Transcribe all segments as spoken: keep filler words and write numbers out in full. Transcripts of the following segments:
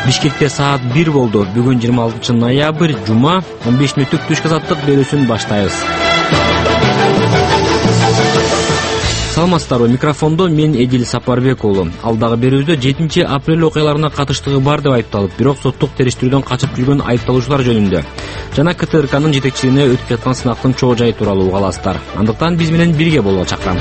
Бишкекте саат бир болду. Бүгүн жыйырма алтынчы ноябрь, жума, он беш мүнөттүк түшкү азаттык берүүсүн баштайбыз. Саламатсыздарбы, микрофондо мен Эдил Сапарбек уулу. Алдагы берүүбүздө жетинчи апрель окуяларына катыштыгы бар деп айыпталып, бирок соттук териштирүүдөн качып жүргөн айыпталуучулар жөнүндө жана КТРКнын жетекчилигине өтүп жаткан сынактын чоо жайы тууралуу уга аласыздар. Андыктан биз менен бирге болууга чакырам.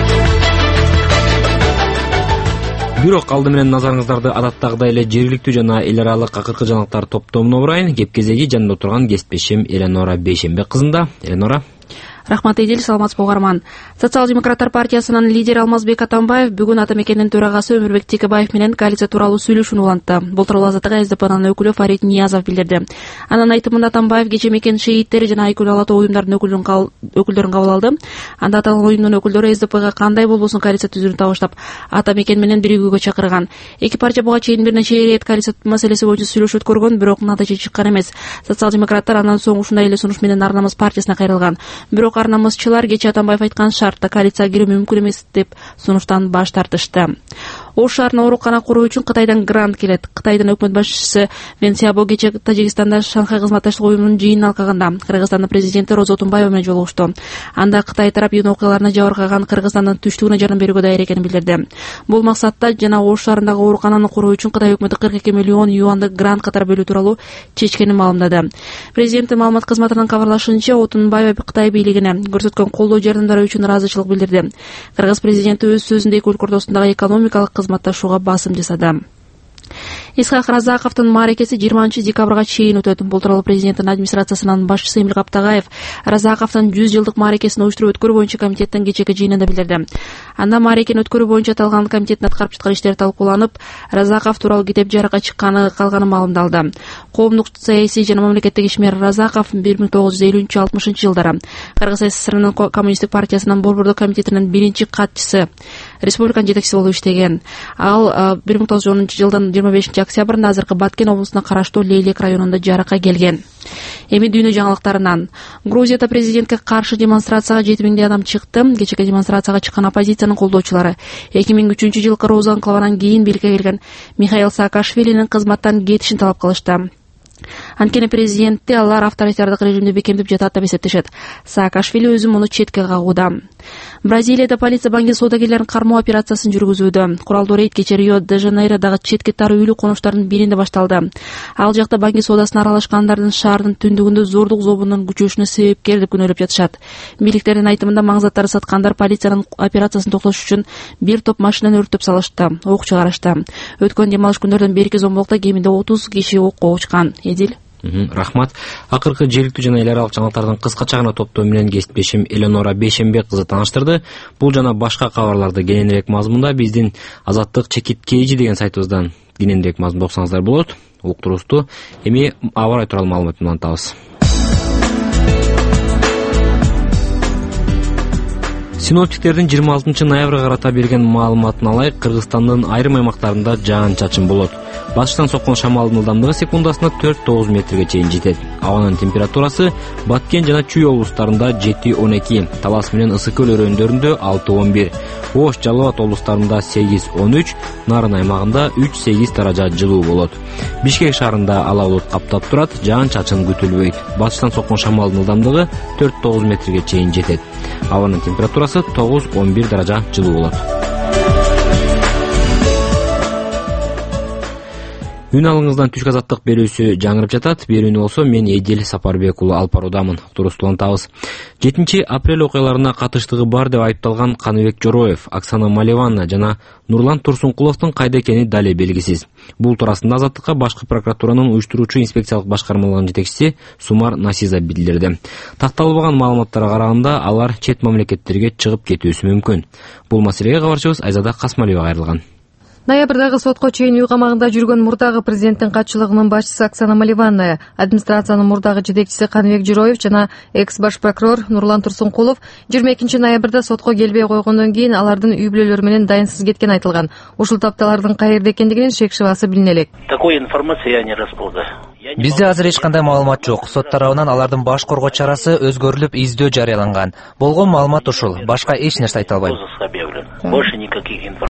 Бирок алды менен назарыңыздарды адаттагыдай эле жергиликтүү жана эл аралык акыркы жаңылыктар топтомуна урайын. Кеп кезеги жанында отурган кесиптешим Эленора Бейшенбек кызында. Эленора. Рахмат Эдил, саламатсызбы угарман. Социал-демократтар партиясынын лидери Алмазбек Атамбаев бүгүн ата мекенинин төрагасы Өмүрбек Текебаев менен коалиция тууралуу сүйлөшүүнү улантты. Бул тууралуу азаттык СДПнын өкүлү Фарид Ниязов билдирди. Анын айтымында Атамбаев кечээ мекен шейиттери жана Айкүл Алато уюмдарынын өкүлдөрүн кабыл алды. Анда аталган уюмдун өкүлдөрү СДПга кандай болбосун коалиция түзүүнү табыштап, ата мекен менен биригүүгө чакырган. Эки партия буга чейин бир нече ирет коалиция маселеси боюнча сүйлөшүп көргөн, бирок натыйжа чыккан эмес. Социал-демократтар андан соң ушундай эле сунуш менен Ар намыс партиясына кайрылган. Бирок Ар намысчылар кечээ Атамбаев айткан шартта коалицияга кирүү мүмкүн эмес деп сунуштан баш тартышты. Ош шаарына оорукана куруу үчүн Кытайдан грант келет. Кытайдын өкмөт башчысы Вен Сябо кечээ Тажикстанда Шанхай кызматташтык уюмунун жыйынын алкагында Кыргызстандын президенти Роза Тунбаева менен жолугушту. Анда Кытай тарап июнь окуяларына жабыркаган Кыргызстандын түштүгүнө жардам берүүгө даяр экенин билдирди. Бул максатта жана Ош шаарындагы оорукананы куруу үчүн Кытай өкмөтү кырк эки миллион юанды грант катары бөлүү тууралуу чечкенин маалымдады. Президенттин маалымат кызматынын кабарлашынча, Тунбаева Кытай бийлигине көрсөткөн колдоо жардамдары үчүн ыраазычылык билдирди. Кыргыз президенти өз сөзүндө эки өлкө ортосундагы экономикалык кызматташууга басым жасады. Исхак Разаковдун мааракеси жыйырманчы декабрга чейин өтөт. Бул тууралуу президенттин администрациясынын башчысы Эмил Каптагаев Разаковдун жүз жылдык мааракесин уюштуруу өткөрүү боюнча комитеттин кечээки жыйынында билдирди. Анда мааракени өткөрүү боюнча аталган комитеттин аткарып жаткан иштери талкууланып, Разаков тууралуу китеп жарыкка чыкканы калганы маалымдалды. Коомдук саясий жана мамлекеттик ишмер Разаков бир миң тогуз жүз элүүнчү алтымышынчы жылдары Кыргыз СССРнын коммунисттик партиясынын борбордук комитетинин биринчи катчысы, республиканын жетекчиси болуп иштеген. Ал бир миң тогуз жүз онунчу жылдын жыйырма бешинчи октябрында азыркы Баткен облусуна караштуу Лейлек районунда жарыкка келген. Эми дүйнө жаңылыктарынан. Грузияда президентке каршы демонстрацияга жети миңдей адам чыкты. Кечээки демонстрацияга чыккан оппозициянын колдоочулары эки миң үчүнчү жылкы Роза анклавынан кийин бийликке келген Михаил Саакашвилинин кызматтан кетишин талап кылышты. Анткени президентти алар авторитардык режимди бекемдеп жатат деп эсептешет. Саакашвили өзү муну четке кагууда. Бразилияда полиция банги соодагерлерин кармоо операциясын жүргүзүүдө. Куралдуу рейд кечээ Рио-де-Жанейродагы четке тар үйлүү конуштардын биринде башталды. Ал жакта банги соодасына аралашкандардын шаардын түндүгүндө зордук зобунун күчөшүнө себепкер деп күнөөлөп жатышат. Бийликтердин айтымында маң заттары саткандар полициянын операциясын токтотуш үчүн бир топ машинаны өрттөп салышты, ок чыгарышты. Өткөн дем алыш күндөрдөн берки зомбулукта кеминде отуз киши окко учкан. Эдил. Рахмат. Акыркы жергиликтүү жана эл аралык жаңылыктардын кыскача гана топтому менен кесиптешим Эленора Бейшенбек кызы тааныштырды. Бул жана башка кабарларды кененирээк мазмунда биздин Азаттык чекит кейжи деген сайтыбыздан кененирээк мазмунда окусаңыздар болот. Уктуруусту эми аба ырайы тууралуу маалымат улантабыз. Синоптиктердин жыйырма алтынчы ноябрга карата берген маалыматына ылайык, Кыргызстандын айрым аймактарында жаан-чачын болот. Батыштан соккон шамалдын ылдамдыгы секундасына төрт тогуз метрге чейин жетет. Абанын температурасы Баткен жана Чүй облустарында жети он эки, Талас менен Ысык көл өрөөндөрүндө алты он бир, Ош, Жалал Абад облустарында сегиз он үч, Нарын аймагында үч сегиз даража жылуу болот. Бишкек шаарында ала булут каптап турат, жаан-чачын күтүлбөйт. Батыштан соккон шамалдын ылдамдыгы төрт тогуз метрге чейин жетет. Абанын температурасы тогуз он бир даража жылуу болот. Үн алыңыздан түшкү азаттык берүүсү жаңырып жатат. Берүүнү болсо мен Эдил Сапарбек уулу алып баруудамын. Туруктуу улантабыз. жетинчи апрель окуяларына катыштыгы бар деп айыпталган Каныбек Жороев, Оксана Малеванна жана Нурлан Турсункуловдун кайда экени дале белгисиз. Бул туурасында Азаттыкка башкы прокуратуранын уюштуруучу инспекциялык башкармалыгынын жетекчиси Сумар Насиза билдирди. Такталбаган маалыматтарга караганда алар чет мамлекеттерге чыгып кетүүсү мүмкүн. Бул маселеге кабарчыбыз Айзада Касмалиева кайрылган. Ноябрдагы сотко чейин үй камагында жүргөн мурдагы президенттин катчылыгынын башчысы Оксана Малеванна, администрациянын мурдагы жетекчиси Каныбек Жороев жана экс баш прокурор Нурлан Турсункулов жыйырма экинчи ноябрда сотко келбей койгондон кийин алардын үй бүлөлөрү менен дайынсыз кеткен айтылган. Ушул тапта алардын каерде экендигинин шек шыбасы билине элек. Такой информации я не располагаю. Бизде азыр эч кандай маалымат жок. Сот тарабынан алардын баш коргоо чарасы өзгөрүлүп, издөө жарыяланган. Болгон маалымат ушул. Башка эч нерсе айта албайм. Больше никаких информаций.